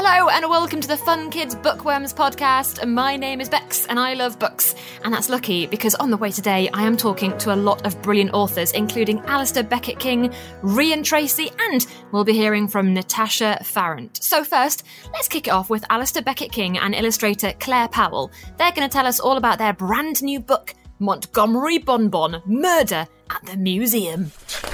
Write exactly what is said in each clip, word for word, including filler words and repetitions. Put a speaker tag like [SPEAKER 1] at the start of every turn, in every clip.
[SPEAKER 1] Hello and welcome to the Fun Kids Bookworms podcast. My name is Bex and I love books. And that's lucky because on the way today I am talking to a lot of brilliant authors, including Alistair Beckett-King, Rhian Tracy, and we'll be hearing from Natasha Farrant. So first, let's kick it off with Alistair Beckett-King and illustrator Claire Powell. They're going to tell us all about their brand new book, Montgomery Bonbon, Murder at the Museum.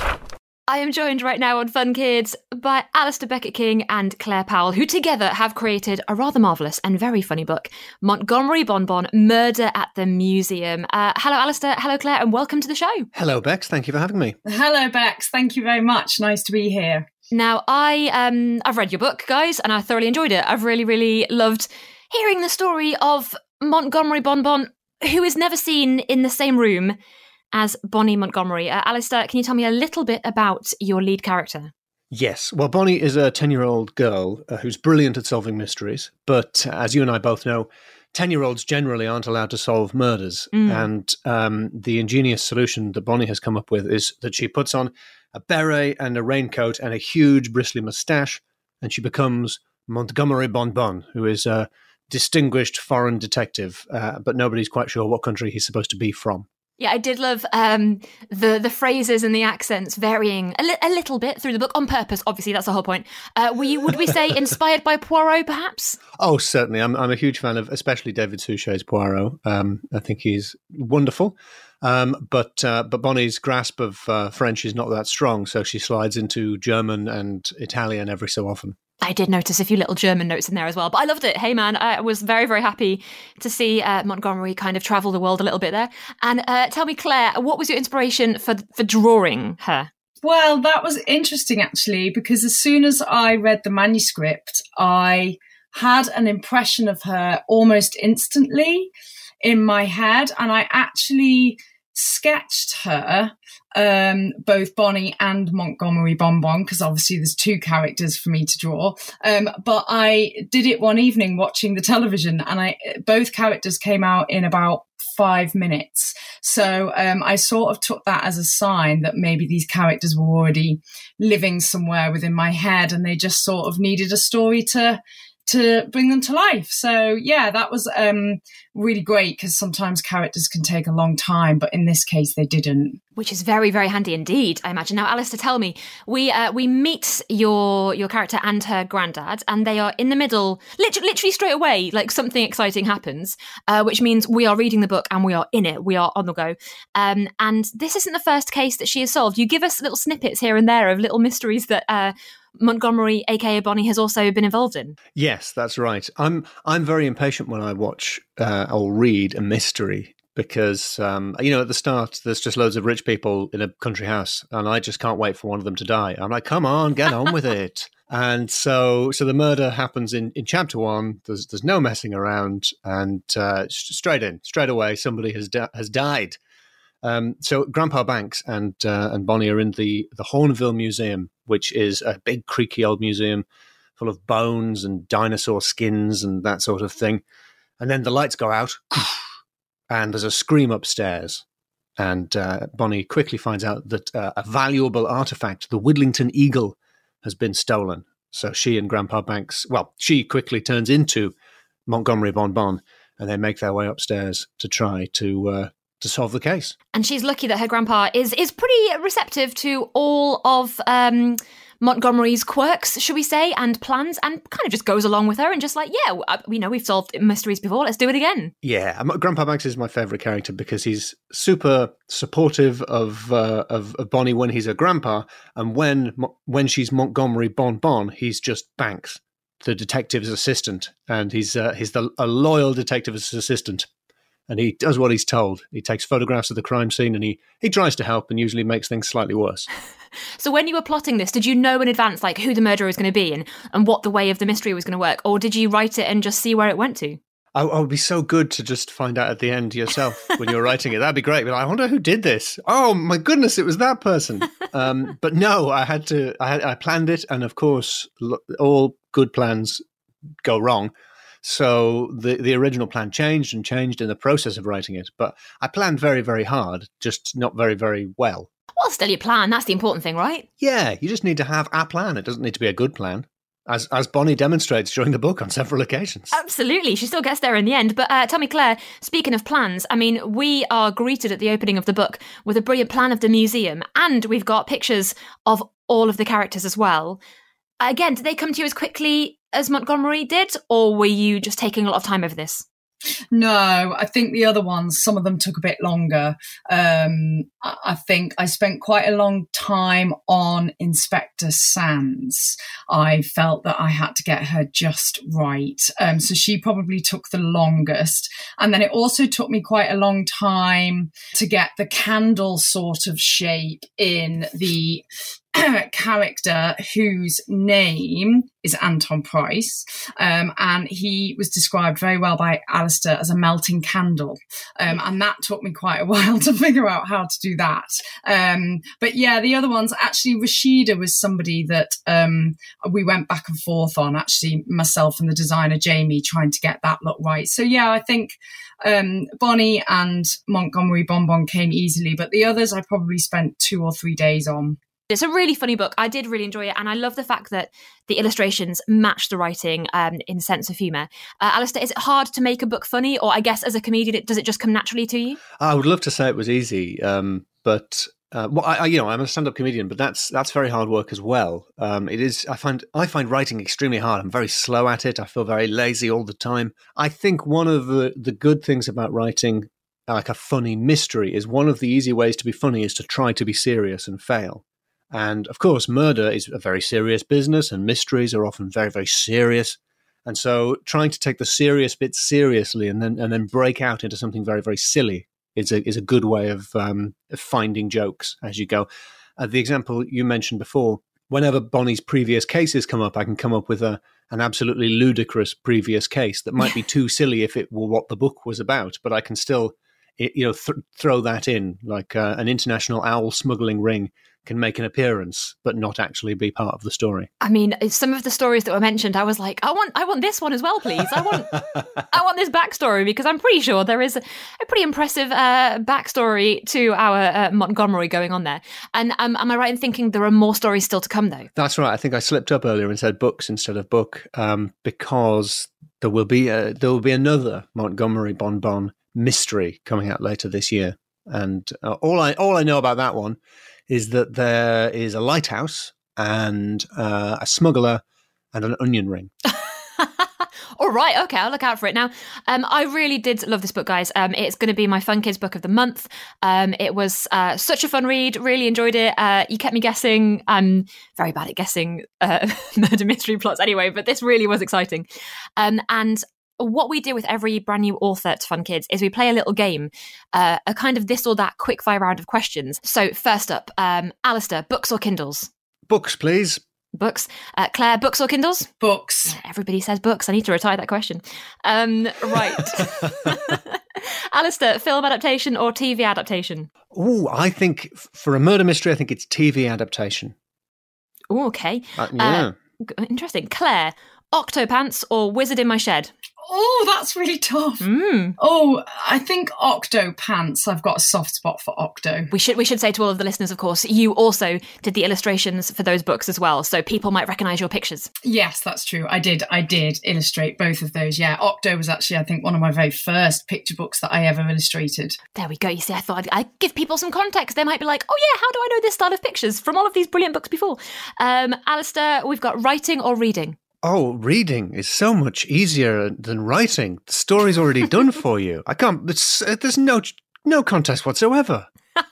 [SPEAKER 1] I am joined right now on Fun Kids by Alistair Beckett-King and Claire Powell, who together have created a rather marvellous and very funny book, Montgomery Bonbon, Murder at the Museum. Uh, hello, Alistair. Hello, Claire, and welcome to the show.
[SPEAKER 2] Hello, Bex. Thank you for having me.
[SPEAKER 3] Hello, Bex. Thank you very much. Nice to be here.
[SPEAKER 1] Now, I, um, I've read your book, guys, and I thoroughly enjoyed it. I've really, really loved hearing the story of Montgomery Bonbon, who is never seen in the same room as Bonnie Montgomery. Uh, Alistair, can you tell me a little bit about your lead character?
[SPEAKER 2] Yes. Well, Bonnie is a ten-year-old girl uh, who's brilliant at solving mysteries. But uh, as you and I both know, ten-year-olds generally aren't allowed to solve murders. Mm. And um, the ingenious solution that Bonnie has come up with is that she puts on a beret and a raincoat and a huge bristly moustache, and she becomes Montgomery Bonbon, who is a distinguished foreign detective, uh, but nobody's quite sure what country he's supposed to be from.
[SPEAKER 1] Yeah, I did love um, the the phrases and the accents varying a, li- a little bit through the book on purpose. Obviously, that's the whole point. Uh, were you, would we say, inspired by Poirot, perhaps?
[SPEAKER 2] Oh, certainly. I'm I'm a huge fan of, especially David Suchet's Poirot. Um, I think he's wonderful. Um, but uh, but Bonnie's grasp of uh, French is not that strong, so she slides into German and Italian every so often.
[SPEAKER 1] I did notice a few little German notes in there as well, but I loved it. Hey, man, I was very, very happy to see uh, Montgomery kind of travel the world a little bit there. And uh, tell me, Claire, what was your inspiration for for drawing her?
[SPEAKER 3] Well, that was interesting, actually, because as soon as I read the manuscript, I had an impression of her almost instantly in my head, and I actually sketched her, um, both Bonnie and Montgomery Bonbon, because obviously there's two characters for me to draw. Um, but I did it one evening watching the television, and I both characters came out in about five minutes. So um, I sort of took that as a sign that maybe these characters were already living somewhere within my head, and they just sort of needed a story to to bring them to life. So yeah, that was um, really great, because sometimes characters can take a long time, but in this case they didn't.
[SPEAKER 1] Which is very, very handy indeed, I imagine. Now, Alistair, tell me, we uh, we meet your your character and her granddad, and they are in the middle, literally, literally straight away, like something exciting happens, uh, which means we are reading the book and we are in it, we are on the go. Um, and this isn't the first case that she has solved. You give us little snippets here and there of little mysteries that uh, Montgomery, aka Bonnie, has also been involved in.
[SPEAKER 2] Yes, that's right. I'm I'm very impatient when I watch uh, or read a mystery, because um, you know, at the start there's just loads of rich people in a country house, and I just can't wait for one of them to die. I'm like, come on, get on with it. And so so the murder happens in, in chapter one. There's there's no messing around, and uh, straight in, straight away, somebody has di- has died. Um, so Grandpa Banks and uh, and Bonnie are in the, the Hornville Museum, which is a big creaky old museum full of bones and dinosaur skins and that sort of thing. And then the lights go out and there's a scream upstairs. And uh, Bonnie quickly finds out that uh, a valuable artifact, the Widlington Eagle, has been stolen. So she and Grandpa Banks, well, she quickly turns into Montgomery Bonbon, and they make their way upstairs to try to uh, to solve the case. And
[SPEAKER 1] she's lucky that her grandpa is is pretty receptive to all of um, Montgomery's quirks, should we say, and plans, and kind of just goes along with her and just like, yeah, we know we've solved mysteries before, let's do it again.
[SPEAKER 2] Yeah, Grandpa Banks is my favourite character because he's super supportive of, uh, of of Bonnie when he's a grandpa, and when when she's Montgomery Bonbon, he's just Banks, the detective's assistant, and he's uh, he's the, a loyal detective's assistant. And he does what he's told. He takes photographs of the crime scene, and he, he tries to help and usually makes things slightly worse.
[SPEAKER 1] So when you were plotting this, did you know in advance like who the murderer was going to be and, and what the way of the mystery was going to work? Or did you write it and just see where it went to?
[SPEAKER 2] I, I would be so good to just find out at the end yourself when you're writing it. That'd be great. But I wonder who did this. Oh, my goodness, it was that person. Um, but no, I had to, I, had, I planned it. And of course, all good plans go wrong. So the, the original plan changed and changed in the process of writing it. But I planned very, very hard, just not very, very well.
[SPEAKER 1] Well, still your plan. That's the important thing, right?
[SPEAKER 2] Yeah, you just need to have a plan. It doesn't need to be a good plan. As as Bonnie demonstrates during the book on several occasions.
[SPEAKER 1] Absolutely. She still gets there in the end. But uh, tell me, Claire, speaking of plans, I mean, we are greeted at the opening of the book with a brilliant plan of the museum, and we've got pictures of all of the characters as well. Again, did they come to you as quickly as Montgomery did, or were you just taking a lot of time over this?
[SPEAKER 3] No, I think the other ones, some of them took a bit longer. Um, I, I think I spent quite a long time on Inspector Sands. I felt that I had to get her just right. Um, so she probably took the longest. And then it also took me quite a long time to get the candle sort of shape in the character whose name is Anton Price, um, and he was described very well by Alistair as a melting candle, um, and that took me quite a while to figure out how to do that. Um, but yeah, the other ones, actually Rashida was somebody that um, we went back and forth on, actually myself and the designer Jamie, trying to get that look right. So yeah, I think um, Bonnie and Montgomery Bonbon came easily, but the others I probably spent two or three days on.
[SPEAKER 1] It's a really funny book. I did really enjoy it, and I love the fact that the illustrations match the writing um, in sense of humour. Uh, Alistair, is it hard to make a book funny, or I guess as a comedian, it, does it just come naturally to you?
[SPEAKER 2] I would love to say it was easy, um, but uh, well, I, I, you know, I'm a stand-up comedian, but that's that's very hard work as well. Um, it is. I find I find writing extremely hard. I'm very slow at it. I feel very lazy all the time. I think one of the the good things about writing like a funny mystery is one of the easy ways to be funny is to try to be serious and fail. And of course, murder is a very serious business, and mysteries are often very, very serious. And so trying to take the serious bits seriously and then and then break out into something very, very silly is a, is a good way of, um, of finding jokes as you go. Uh, the example you mentioned before, whenever Bonnie's previous cases come up, I can come up with a an absolutely ludicrous previous case that might be too silly if it were what the book was about, but I can still you know, th- throw that in, like uh, an international owl smuggling ring can make an appearance, but not actually be part of the story.
[SPEAKER 1] I mean, some of the stories that were mentioned, I was like, I want, I want this one as well, please. I want, I want this backstory, because I'm pretty sure there is a, a pretty impressive uh, backstory to our uh, Montgomery going on there. And um, am I right in thinking there are more stories still to come, though?
[SPEAKER 2] That's right. I think I slipped up earlier and said books instead of book, um, because there will be a, there will be another Montgomery Bonbon mystery coming out later this year, and uh, all I all I know about that one is that there is a lighthouse and uh, a smuggler and an onion ring.
[SPEAKER 1] All right, okay, I'll look out for it. Now, um, I really did love this book, guys. Um, it's going to be my Fun Kids Book of the Month. Um, it was uh, such a fun read, really enjoyed it. Uh, you kept me guessing. I'm very bad at guessing uh, murder mystery plots anyway, but this really was exciting. Um, and what we do with every brand new author at Fun Kids is we play a little game, uh, a kind of this or that quick fire round of questions. So first up, um, Alistair, books or Kindles?
[SPEAKER 2] Books, please.
[SPEAKER 1] Books. Uh, Claire, books or Kindles?
[SPEAKER 3] Books.
[SPEAKER 1] Everybody says books. I need to retire that question. Um, right. Alistair, film adaptation or T V adaptation?
[SPEAKER 2] Oh, I think for a murder mystery, I think it's T V adaptation.
[SPEAKER 1] Oh, okay.
[SPEAKER 2] Uh, yeah.
[SPEAKER 1] Uh, interesting. Claire, Octopants or Wizard in My Shed?
[SPEAKER 3] Oh, that's really tough.
[SPEAKER 1] Mm.
[SPEAKER 3] Oh, I think Octo Pants. I've got a soft spot for Octo.
[SPEAKER 1] We should we should say to all of the listeners, of course, you also did the illustrations for those books as well, so people might recognise your pictures.
[SPEAKER 3] Yes, that's true. I did. I did illustrate both of those. Yeah, Octo was actually, I think, one of my very first picture books that I ever illustrated.
[SPEAKER 1] There we go. You see, I thought I'd, I'd give people some context. They might be like, oh yeah, how do I know this style of pictures from all of these brilliant books before? Um, Alistair, we've got writing or reading?
[SPEAKER 2] Oh, reading is so much easier than writing. The story's already done for you. I can't, it's, uh, there's no no contest whatsoever.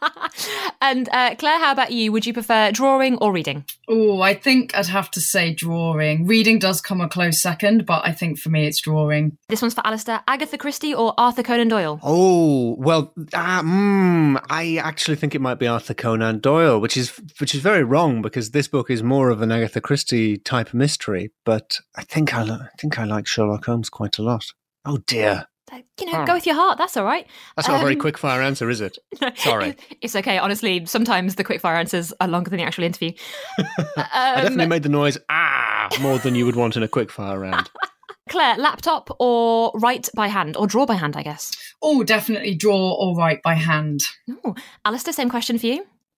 [SPEAKER 1] And uh, Claire, how about you? Would you prefer drawing or reading?
[SPEAKER 3] Oh, I think I'd have to say drawing. Reading does come a close second, but I think for me it's drawing.
[SPEAKER 1] This one's for Alistair. Agatha Christie or Arthur Conan Doyle?
[SPEAKER 2] Oh, well, uh, mm, I actually think it might be Arthur Conan Doyle, which is which is very wrong because this book is more of an Agatha Christie type mystery. But I think I, I think I like Sherlock Holmes quite a lot. Oh dear.
[SPEAKER 1] You know, go with your heart. That's all right.
[SPEAKER 2] That's not um, a very quick fire answer, is it?
[SPEAKER 1] No,
[SPEAKER 2] Sorry.
[SPEAKER 1] It's okay. Honestly, sometimes the quick fire answers are longer than the actual interview.
[SPEAKER 2] um, I definitely made the noise, ah, more than you would want in a quick fire round.
[SPEAKER 1] Claire, laptop or write by hand or draw by hand, I guess?
[SPEAKER 3] Oh, definitely draw or write by hand.
[SPEAKER 1] Oh, Alistair, same question for you.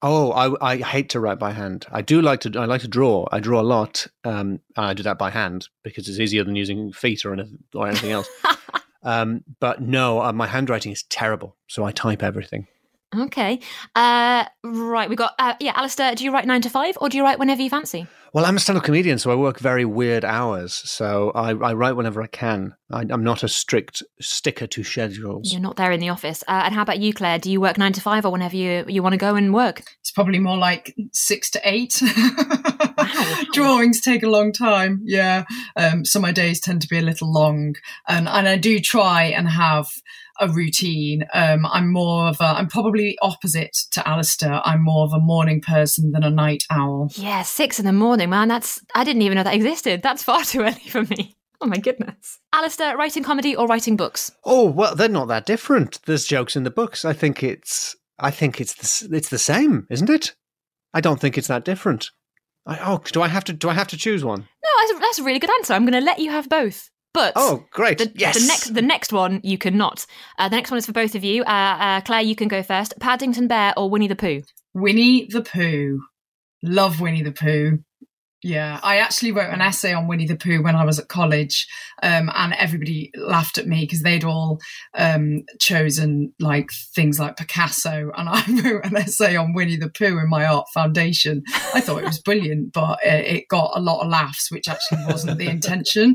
[SPEAKER 2] Oh, I, I hate to write by hand. I do like to. I like to draw. I draw a lot. Um, and I do that by hand because it's easier than using feet or anything, or anything else. um, but no, uh, my handwriting is terrible, so I type everything.
[SPEAKER 1] Okay. Uh, right. We got, uh, yeah, Alistair, do you write nine to five or do you write whenever you fancy?
[SPEAKER 2] Well, I'm a stand-up comedian, so I work very weird hours. So I, I write whenever I can. I, I'm not a strict sticker to schedules.
[SPEAKER 1] You're not there in the office. Uh, and how about you, Claire? Do you work nine to five or whenever you, you want to go and work?
[SPEAKER 3] It's probably more like six to eight.
[SPEAKER 1] Wow.
[SPEAKER 3] Drawings take a long time. Yeah. Um, so my days tend to be a little long. And, and I do try and have a routine. Um, I'm more of a, I'm probably opposite to Alistair. I'm more of a morning person than a night owl.
[SPEAKER 1] Yeah, six in the morning, man. That's, I didn't even know that existed. That's far too early for me. Oh my goodness. Alistair, writing comedy or writing books?
[SPEAKER 2] Oh, well, they're not that different. There's jokes in the books. I think it's, I think it's the, it's the same, isn't it? I don't think it's that different. I, oh, do I have to, do I have to choose one?
[SPEAKER 1] No, that's a, that's a really good answer. I'm going to let you have both. But
[SPEAKER 2] oh, great!
[SPEAKER 1] The,
[SPEAKER 2] yes.
[SPEAKER 1] The next, the next one you cannot. Uh, the next one is for both of you. Uh, uh, Claire, you can go first. Paddington Bear or Winnie the Pooh?
[SPEAKER 3] Winnie the Pooh. Love Winnie the Pooh. Yeah, I actually wrote an essay on Winnie the Pooh when I was at college, um, and everybody laughed at me because they'd all um, chosen like things like Picasso, and I wrote an essay on Winnie the Pooh in my art foundation. I thought it was brilliant, but it, it got a lot of laughs, which actually wasn't the intention.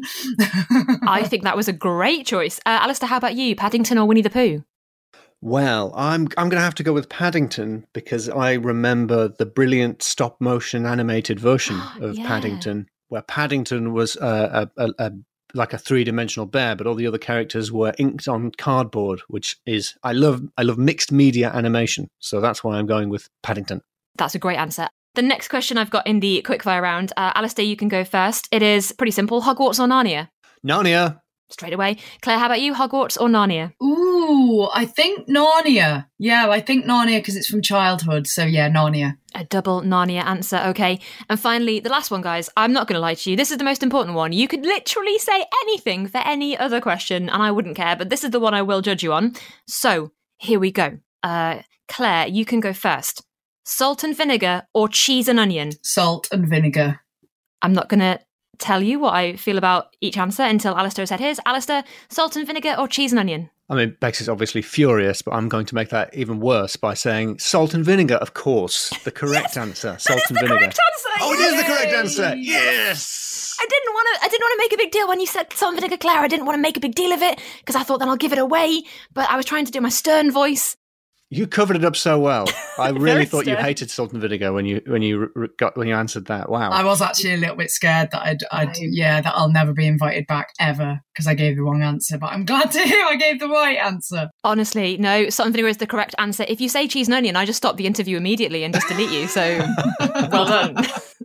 [SPEAKER 1] I think that was a great choice. Uh, Alistair, how about you? Paddington or Winnie the Pooh?
[SPEAKER 2] Well, I'm I'm going to have to go with Paddington because I remember the brilliant stop motion animated version of
[SPEAKER 1] yeah.
[SPEAKER 2] Paddington, where Paddington was a, a, a, a like a three dimensional bear, but all the other characters were inked on cardboard, which is I love I love mixed media animation, so that's why I'm going with Paddington.
[SPEAKER 1] That's a great answer. The next question I've got in the quickfire round, uh, Alistair, you can go first. It is pretty simple: Hogwarts or Narnia?
[SPEAKER 2] Narnia.
[SPEAKER 1] Straight away. Claire, how about you? Hogwarts or Narnia?
[SPEAKER 3] Ooh, I think Narnia. Yeah, I think Narnia because it's from childhood. So yeah, Narnia.
[SPEAKER 1] A double Narnia answer. Okay. And finally, the last one, guys. I'm not going to lie to you. This is the most important one. You could literally say anything for any other question and I wouldn't care, but this is the one I will judge you on. So here we go. Uh, Claire, you can go first. Salt and vinegar or cheese and onion?
[SPEAKER 3] Salt and vinegar.
[SPEAKER 1] I'm not going to tell you what I feel about each answer until Alistair said his. Alistair, salt and vinegar or cheese and onion?
[SPEAKER 2] I mean, Bex is obviously furious, but I'm going to make that even worse by saying salt and vinegar, of course. The correct
[SPEAKER 1] yes,
[SPEAKER 2] answer, salt
[SPEAKER 1] that is
[SPEAKER 2] and
[SPEAKER 1] the
[SPEAKER 2] vinegar.
[SPEAKER 1] Correct answer.
[SPEAKER 2] Oh,
[SPEAKER 1] Yay!
[SPEAKER 2] it is the correct answer. Yes.
[SPEAKER 1] I didn't want to I didn't want to make a big deal when you said salt and vinegar, Claire. I didn't want to make a big deal of it because I thought then I'll give it away, but I was trying to do my stern voice.
[SPEAKER 2] You covered it up so well. I really thought
[SPEAKER 1] stern.
[SPEAKER 2] you hated salt and vinegar when you when you got when you answered that. Wow.
[SPEAKER 3] I was actually a little bit scared that I'd, I'd yeah, that I'll never be invited back ever because I gave the wrong answer. But I'm glad to hear I gave the right answer.
[SPEAKER 1] Honestly, no, salt and vinegar is the correct answer. If you say cheese and onion, I just stop the interview immediately and just delete you. So well done.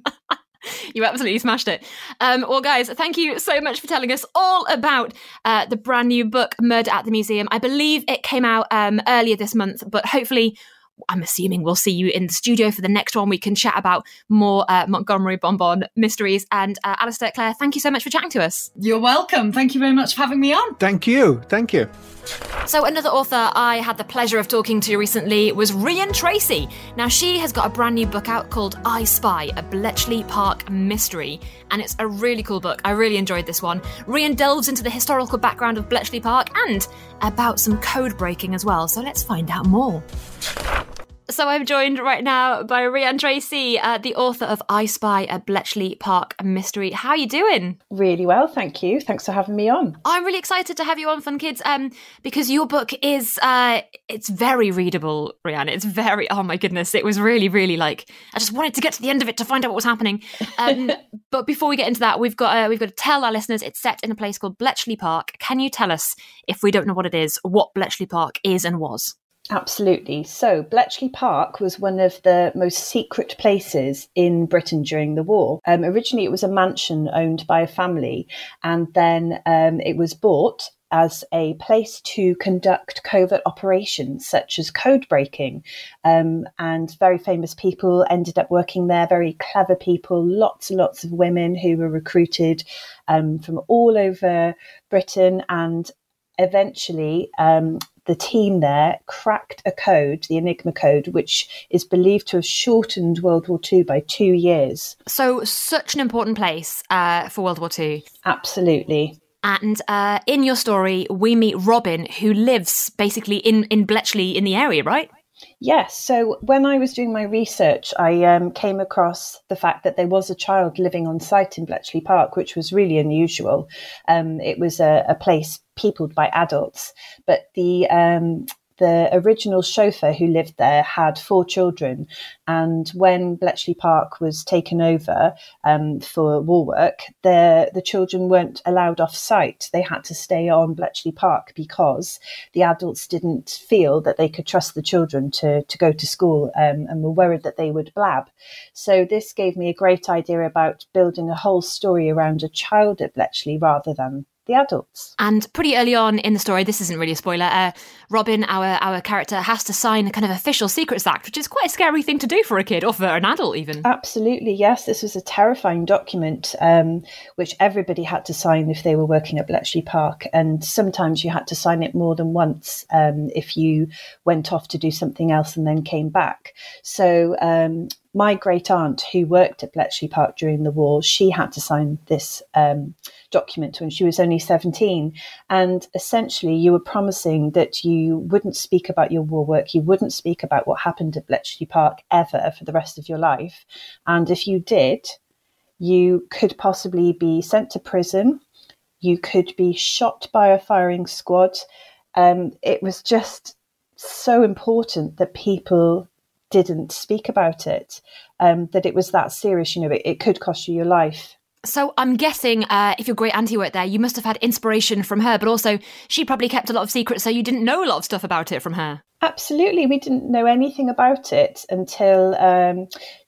[SPEAKER 1] You absolutely smashed it. Um, well, guys, thank you so much for telling us all about uh, the brand new book, Murder at the Museum. I believe it came out um, earlier this month, but hopefully, I'm assuming we'll see you in the studio for the next one. We can chat about more uh, Montgomery Bonbon mysteries. And uh, Alistair, Claire, thank you so much for chatting to us.
[SPEAKER 3] You're welcome. Thank you very much for having me on.
[SPEAKER 2] Thank you. Thank you.
[SPEAKER 1] So another author I had the pleasure of talking to recently was Rhian Tracy. Now she has got a brand new book out called I Spy, a Bletchley Park mystery. And it's a really cool book. I really enjoyed this one. Rhian delves into the historical background of Bletchley Park and about some code breaking as well. So let's find out more. So I'm joined right now by Rhian Tracy, uh, the author of I Spy, a Bletchley Park mystery. How are you doing?
[SPEAKER 4] Really well, thank you. Thanks for having me on.
[SPEAKER 1] I'm really excited to have you on, Fun Kids, um, because your book is, uh, it's very readable, Rhian. It's very, oh my goodness, it was really, really like, I just wanted to get to the end of it to find out what was happening. Um, but before we get into that, we've got, uh, we've got to tell our listeners it's set in a place called Bletchley Park. Can you tell us, if we don't know what it is, what Bletchley Park is and was?
[SPEAKER 4] Absolutely. So Bletchley Park was one of the most secret places in Britain during the war. Um, originally, it was a mansion owned by a family, and then um, it was bought as a place to conduct covert operations such as code breaking. Um, and very famous people ended up working there, very clever people, lots and lots of women who were recruited um, from all over Britain. And eventually, um, the team there cracked a code, the Enigma code, which is believed to have shortened World War Two by two years.
[SPEAKER 1] So such an important place uh, for World War Two.
[SPEAKER 4] Absolutely.
[SPEAKER 1] And uh, in your story, we meet Robin, who lives basically in, in Bletchley in the area, right?
[SPEAKER 4] Yes. So when I was doing my research, I um, came across the fact that there was a child living on site in Bletchley Park, which was really unusual. Um, it was a, a place peopled by adults, but the um, the original chauffeur who lived there had four children. And when Bletchley Park was taken over um, for war work, the, the children weren't allowed off site. They had to stay on Bletchley Park because the adults didn't feel that they could trust the children to, to go to school um, and were worried that they would blab. So this gave me a great idea about building a whole story around a child at Bletchley rather than the adults.
[SPEAKER 1] And pretty early on in the story, this isn't really a spoiler, uh, Robin, our our character, has to sign a kind of official Secrets Act, which is quite a scary thing to do for a kid or for an adult even.
[SPEAKER 4] Absolutely, yes. This was a terrifying document um, which everybody had to sign if they were working at Bletchley Park. And sometimes you had to sign it more than once um, if you went off to do something else and then came back. So um, my great aunt, who worked at Bletchley Park during the war, she had to sign this um, document when she was only seventeen. And essentially, you were promising that you wouldn't speak about your war work, you wouldn't speak about what happened at Bletchley Park ever for the rest of your life. And if you did, you could possibly be sent to prison, you could be shot by a firing squad. Um, it was just so important that people didn't speak about it, um, that it was that serious. You know, it, it could cost you your life.
[SPEAKER 1] So I'm guessing uh, if your great auntie worked there, you must have had inspiration from her, but also she probably kept a lot of secrets, so you didn't know a lot of stuff about it from her.
[SPEAKER 4] Absolutely. We didn't know anything about it until um,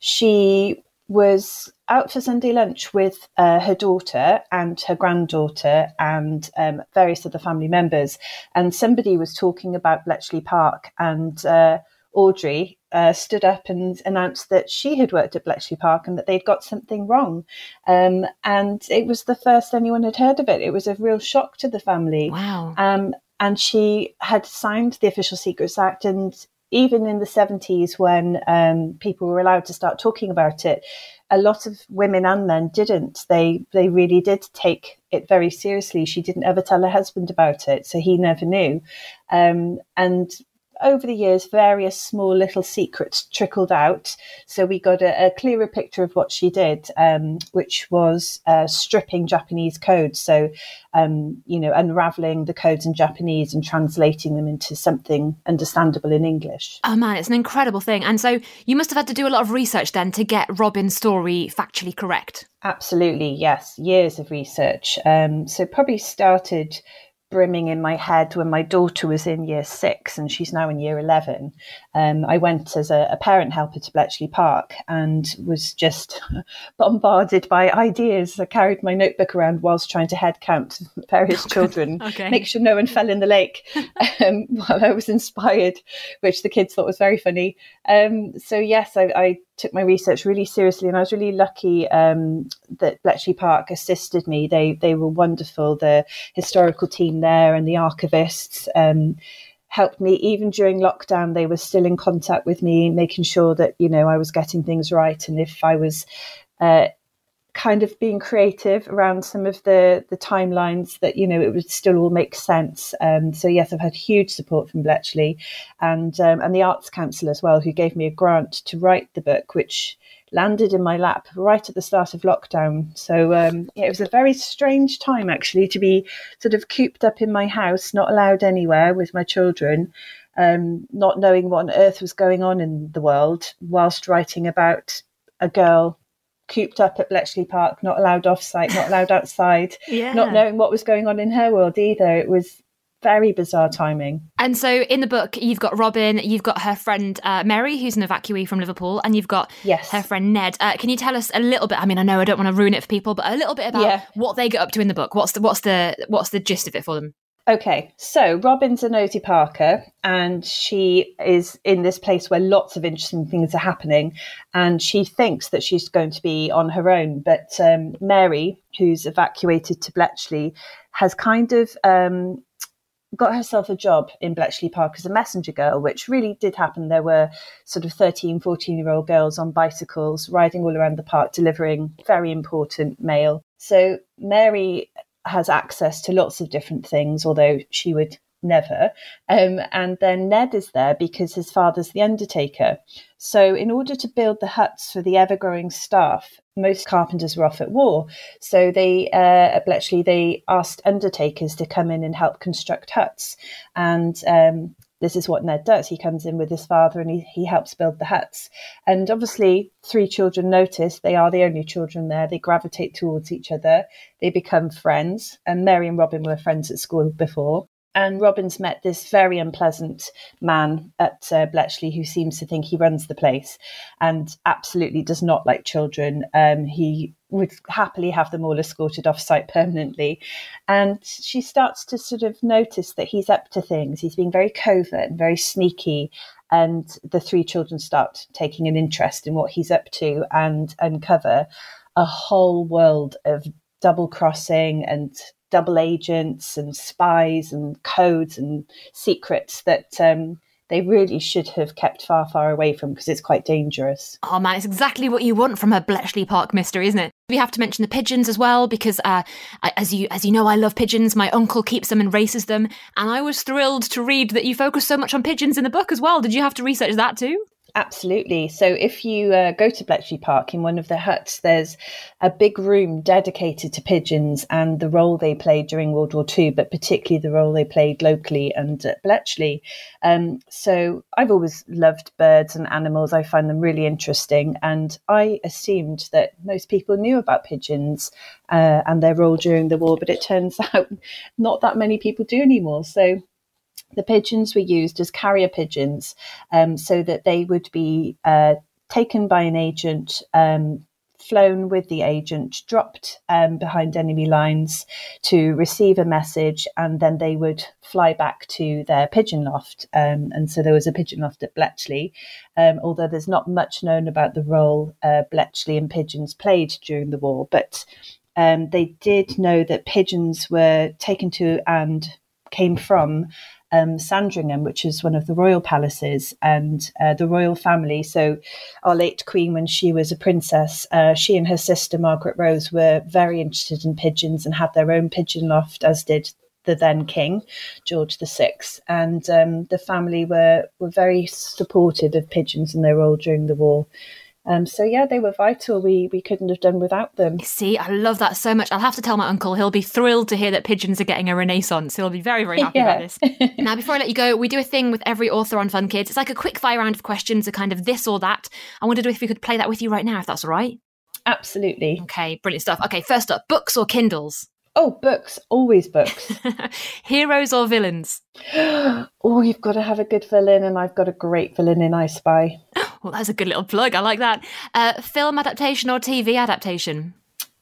[SPEAKER 4] she was out for Sunday lunch with uh, her daughter and her granddaughter and um, various other family members. And somebody was talking about Bletchley Park, and uh, Audrey uh, stood up and announced that she had worked at Bletchley Park and that they'd got something wrong. Um, and it was the first anyone had heard of it. It was a real shock to the family.
[SPEAKER 1] Wow.
[SPEAKER 4] Um, and she had signed the Official Secrets Act. And even in the seventies, when um, people were allowed to start talking about it, a lot of women and men didn't. They they really did take it very seriously. She didn't ever tell her husband about it, so he never knew. Um, and over the years, various small little secrets trickled out. So we got a, a clearer picture of what she did, um, which was uh, stripping Japanese codes. So, um, you know, unraveling the codes in Japanese and translating them into something understandable in English.
[SPEAKER 1] Oh man, it's an incredible thing. And so you must have had to do a lot of research then to get Robin's story factually correct.
[SPEAKER 4] Absolutely, yes. Years of research. Um, so probably started brimming in my head when my daughter was in year six and she's now in year eleven. Um, I went as a, a parent helper to Bletchley Park and was just bombarded by ideas. I carried my notebook around whilst trying to head count various children,
[SPEAKER 1] okay.
[SPEAKER 4] make sure no one fell in the lake um, while I was inspired, which the kids thought was very funny. Um, so yes, I, I took my research really seriously, and I was really lucky um, that Bletchley Park assisted me. They they were wonderful. The historical team there and the archivists um, helped me even during lockdown. They were still in contact with me, making sure that, you know, I was getting things right, and if I was uh, kind of being creative around some of the the timelines, that, you know, it would still all make sense. Um, so yes, I've had huge support from Bletchley and um, and the Arts Council as well, who gave me a grant to write the book, which landed in my lap right at the start of lockdown. So um, yeah, it was a very strange time actually to be sort of cooped up in my house, not allowed anywhere with my children, um, not knowing what on earth was going on in the world, whilst writing about a girl cooped up at Bletchley Park, not allowed off-site, not allowed outside,
[SPEAKER 1] yeah.
[SPEAKER 4] not knowing what was going on in her world either. It was very bizarre timing.
[SPEAKER 1] And so in the book, you've got Robin, you've got her friend uh, Mary, who's an evacuee from Liverpool, and you've got
[SPEAKER 4] yes.
[SPEAKER 1] her friend Ned. Uh, can you tell us a little bit? I mean, I know I don't want to ruin it for people, but a little bit about
[SPEAKER 4] yeah.
[SPEAKER 1] what they get up to in the book. What's the what's the what's the gist of it for them?
[SPEAKER 4] Okay, so Robin's a nosy Parker, and she is in this place where lots of interesting things are happening, and she thinks that she's going to be on her own. But um, Mary, who's evacuated to Bletchley, has kind of um, got herself a job in Bletchley Park as a messenger girl, which really did happen. There were sort of thirteen, fourteen-year-old girls on bicycles riding all around the park, delivering very important mail. So Mary has access to lots of different things, although she would never. Um, and then Ned is there because his father's the undertaker. So in order to build the huts for the ever-growing staff, most carpenters were off at war. So they, uh, at Bletchley, they asked undertakers to come in and help construct huts. And um, this is what Ned does. He comes in with his father and he, he helps build the huts. And obviously, three children notice. They are the only children there. They gravitate towards each other. They become friends. And Mary and Robin were friends at school before. And Robin's met this very unpleasant man at uh, Bletchley who seems to think he runs the place and absolutely does not like children. Um, he would happily have them all escorted off site permanently. And she starts to sort of notice that he's up to things. He's being very covert and very sneaky. And the three children start taking an interest in what he's up to and uncover a whole world of double crossing and double agents and spies and codes and secrets that um, they really should have kept far, far away from because it's quite dangerous.
[SPEAKER 1] Oh man, it's exactly what you want from a Bletchley Park mystery, isn't it? We have to mention the pigeons as well because, uh, as you as you know, I love pigeons. My uncle keeps them and races them, and I was thrilled to read that you focus so much on pigeons in the book as well. Did you have to research that too?
[SPEAKER 4] Absolutely. So if you uh, go to Bletchley Park, in one of the huts, there's a big room dedicated to pigeons and the role they played during World War Two, but particularly the role they played locally and at Bletchley. Um, so I've always loved birds and animals. I find them really interesting. And I assumed that most people knew about pigeons uh, and their role during the war, but it turns out not that many people do anymore. So the pigeons were used as carrier pigeons um, so that they would be uh, taken by an agent, um, flown with the agent, dropped um, behind enemy lines to receive a message, and then they would fly back to their pigeon loft. Um, and so there was a pigeon loft at Bletchley, um, although there's not much known about the role uh, Bletchley and pigeons played during the war. But um, they did know that pigeons were taken to and came from Um, Sandringham, which is one of the royal palaces, and uh, the royal family. So our late queen, when she was a princess, uh, she and her sister Margaret Rose were very interested in pigeons and had their own pigeon loft, as did the then king, George the Sixth. And um, the family were, were very supportive of pigeons and their role during the war. Um, so yeah, they were vital. We we couldn't have done without them.
[SPEAKER 1] See, I love that so much. I'll have to tell my uncle. He'll be thrilled to hear that pigeons are getting a renaissance. He'll be very, very happy
[SPEAKER 4] Yeah.
[SPEAKER 1] about this. Now, before I let you go, we do a thing with every author on Fun Kids. It's like a quick fire round of questions, a kind of this or that. I wondered if we could play that with you right now, if that's all right.
[SPEAKER 4] Absolutely.
[SPEAKER 1] Okay, brilliant stuff. Okay, first up, books or Kindles?
[SPEAKER 4] Oh, books. Always books.
[SPEAKER 1] Heroes or villains?
[SPEAKER 4] Oh, you've got to have a good villain, and I've got a great villain in I Spy.
[SPEAKER 1] Well, that's a good little plug. I like that. Uh, film adaptation or T V adaptation?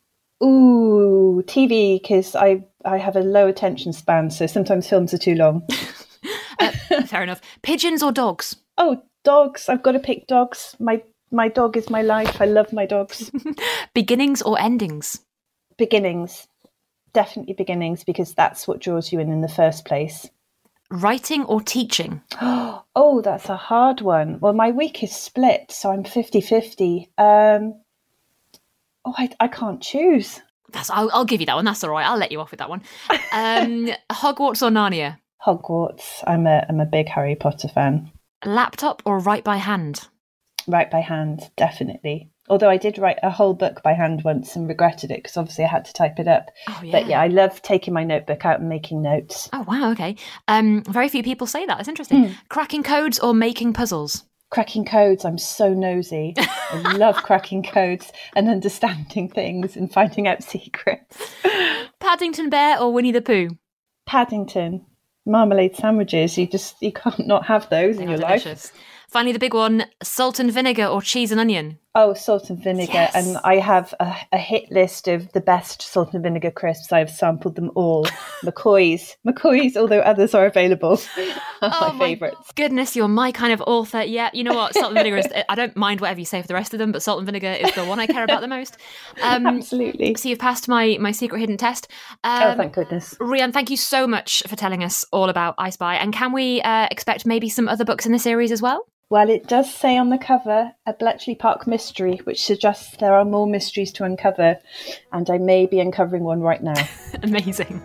[SPEAKER 4] Ooh, T V, because I, I have a low attention span, so sometimes films are too long.
[SPEAKER 1] uh, fair enough. Pigeons or dogs?
[SPEAKER 4] Oh, dogs. I've got to pick dogs. My my dog is my life. I love my dogs.
[SPEAKER 1] Beginnings or endings?
[SPEAKER 4] Beginnings. Definitely beginnings, because that's what draws you in in the first place.
[SPEAKER 1] Writing or teaching?
[SPEAKER 4] Oh, that's a hard one. Well, my week is split, so I'm fifty-fifty. Um, oh, I, I can't choose.
[SPEAKER 1] That's. I'll, I'll give you that one. That's all right. I'll let you off with that one. Um, Hogwarts or Narnia?
[SPEAKER 4] Hogwarts. I'm a I'm a big Harry Potter fan.
[SPEAKER 1] Laptop or write by hand?
[SPEAKER 4] Write by hand, definitely. Although I did write a whole book by hand once and regretted it because obviously I had to type it up.
[SPEAKER 1] Oh, yeah.
[SPEAKER 4] But yeah, I love taking my notebook out and making notes.
[SPEAKER 1] Oh, wow, okay. Um, very few people say that. That's interesting.
[SPEAKER 4] Mm.
[SPEAKER 1] Cracking codes or making puzzles?
[SPEAKER 4] Cracking codes. I'm so nosy. I love cracking codes and understanding things and finding out secrets.
[SPEAKER 1] Paddington Bear or Winnie the Pooh?
[SPEAKER 4] Paddington. Marmalade sandwiches. You just, you can't not have those
[SPEAKER 1] They
[SPEAKER 4] in
[SPEAKER 1] are
[SPEAKER 4] your
[SPEAKER 1] delicious.
[SPEAKER 4] life.
[SPEAKER 1] Finally, the big one, salt and vinegar or cheese and onion?
[SPEAKER 4] Oh, salt and vinegar.
[SPEAKER 1] Yes.
[SPEAKER 4] And I have a, a hit list of the best salt and vinegar crisps. I've sampled them all. McCoy's. McCoy's, although others are available, are
[SPEAKER 1] Oh
[SPEAKER 4] my favourites.
[SPEAKER 1] Goodness, you're my kind of author. Yeah, you know what? Salt and vinegar is, I don't mind whatever you say for the rest of them, but salt and vinegar is the one I care about the most. Um,
[SPEAKER 4] Absolutely.
[SPEAKER 1] So you've passed my, my secret hidden test. Um,
[SPEAKER 4] Oh, thank goodness.
[SPEAKER 1] Rhian, thank you so much for telling us all about I Spy. And can we uh, expect maybe some other books in the series as well?
[SPEAKER 4] Well, it does say on the cover a Bletchley Park mystery, which suggests there are more mysteries to uncover, and I may be uncovering one right now.
[SPEAKER 1] Amazing.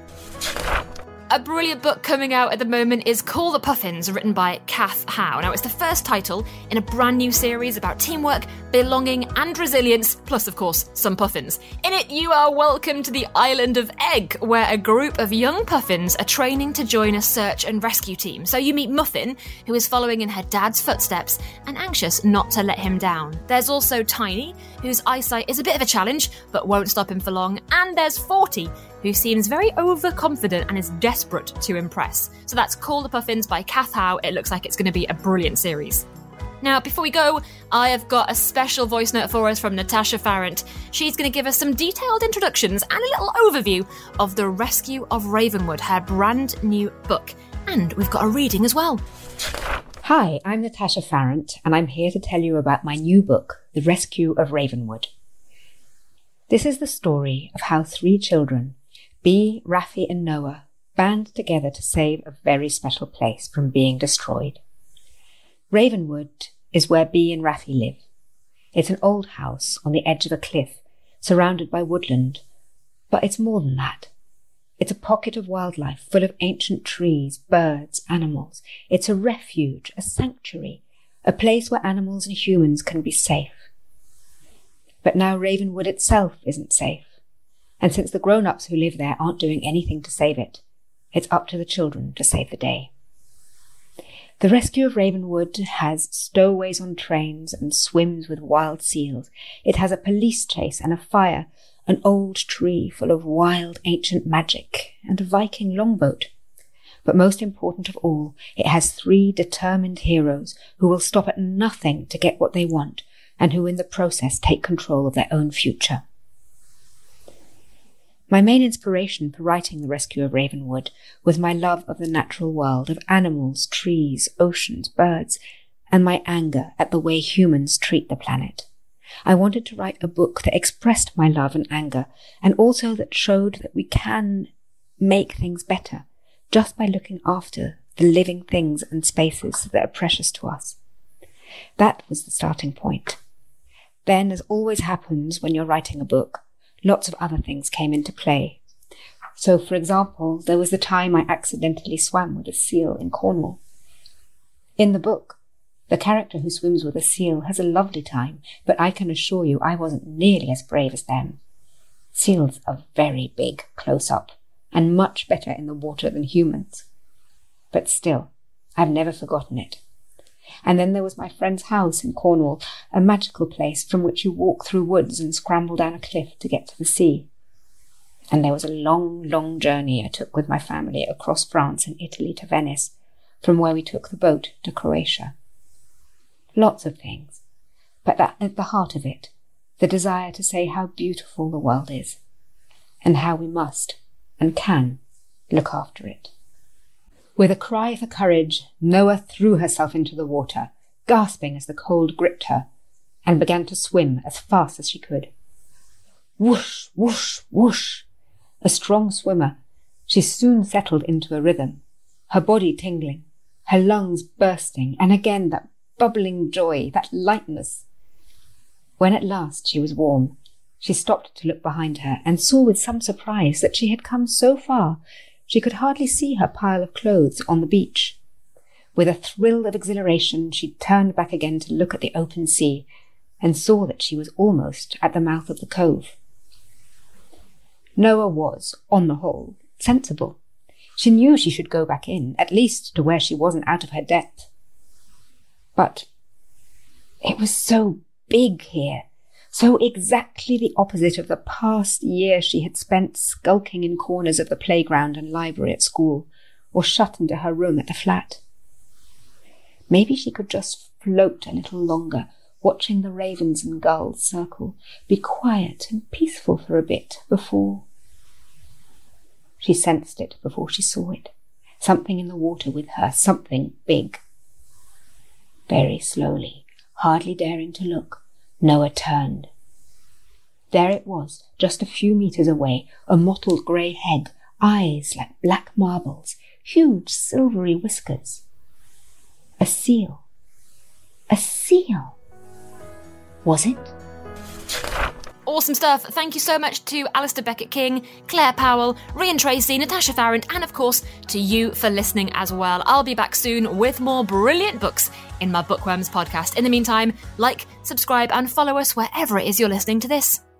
[SPEAKER 1] A brilliant book coming out at the moment is Call the Puffins, written by Kath Howe. Now, it's the first title in a brand new series about teamwork, belonging, and resilience, plus, of course, some puffins. In it, you are welcome to the island of Egg, where a group of young puffins are training to join a search and rescue team. So you meet Muffin, who is following in her dad's footsteps and anxious not to let him down. There's also Tiny, whose eyesight is a bit of a challenge, but won't stop him for long. And there's Forty, who seems very overconfident and is desperate to impress. So that's Call the Puffins by Kath Howe. It looks like it's going to be a brilliant series. Now, before we go, I have got a special voice note for us from Natasha Farrant. She's going to give us some detailed introductions and a little overview of The Rescue of Ravenwood, her brand new book. And we've got a reading as well.
[SPEAKER 5] Hi, I'm Natasha Farrant, and I'm here to tell you about my new book, The Rescue of Ravenwood. This is the story of how three children, Bee, Raffi and Noah, band together to save a very special place from being destroyed. Ravenwood is where Bee and Raffi live. It's an old house on the edge of a cliff, surrounded by woodland. But it's more than that. It's a pocket of wildlife full of ancient trees, birds, animals. It's a refuge, a sanctuary, a place where animals and humans can be safe. But now Ravenwood itself isn't safe. And since the grown-ups who live there aren't doing anything to save it, it's up to the children to save the day. The Rescue of Ravenwood has stowaways on trains and swims with wild seals. It has a police chase and a fire, an old tree full of wild ancient magic, and a Viking longboat. But most important of all, it has three determined heroes who will stop at nothing to get what they want, and who in the process take control of their own future. My main inspiration for writing The Rescue of Ravenwood was my love of the natural world, of animals, trees, oceans, birds, and my anger at the way humans treat the planet. I wanted to write a book that expressed my love and anger, and also that showed that we can make things better just by looking after the living things and spaces that are precious to us. That was the starting point. Then, as always happens when you're writing a book, lots of other things came into play. So, for example, there was the time I accidentally swam with a seal in Cornwall. In the book, the character who swims with a seal has a lovely time, but I can assure you I wasn't nearly as brave as them. Seals are very big close up, and much better in the water than humans. But still, I've never forgotten it. And then there was my friend's house in Cornwall, a magical place from which you walk through woods and scramble down a cliff to get to the sea. And there was a long, long journey I took with my family across France and Italy to Venice, from where we took the boat to Croatia. Lots of things, but that at the heart of it, the desire to say how beautiful the world is, and how we must and can look after it. With a cry for courage, Noah threw herself into the water, gasping as the cold gripped her, and began to swim as fast as she could. Whoosh, whoosh, whoosh. A strong swimmer, she soon settled into a rhythm, her body tingling, her lungs bursting, and again that bubbling joy, that lightness. When at last she was warm, she stopped to look behind her and saw with some surprise that she had come so far she could hardly see her pile of clothes on the beach. With a thrill of exhilaration, she turned back again to look at the open sea and saw that she was almost at the mouth of the cove. Noah was, on the whole, sensible. She knew she should go back in, at least to where she wasn't out of her depth. But it was so big here, so exactly the opposite of the past year she had spent skulking in corners of the playground and library at school, or shut into her room at the flat. Maybe she could just float a little longer, watching the ravens and gulls circle, be quiet and peaceful for a bit before... She sensed it before she saw it. Something in the water with her, something big. Very slowly, hardly daring to look, Noah turned. There it was, just a few metres away, a mottled grey head, eyes like black marbles, huge silvery whiskers. A seal. A seal. Was it?
[SPEAKER 1] Awesome stuff. Thank you so much to Alistair Beckett-King, Claire Powell, Rhian Tracy, Natasha Farrant, and of course to you for listening as well. I'll be back soon with more brilliant books in my Bookworms podcast. In the meantime, like, subscribe, and follow us wherever it is you're listening to this.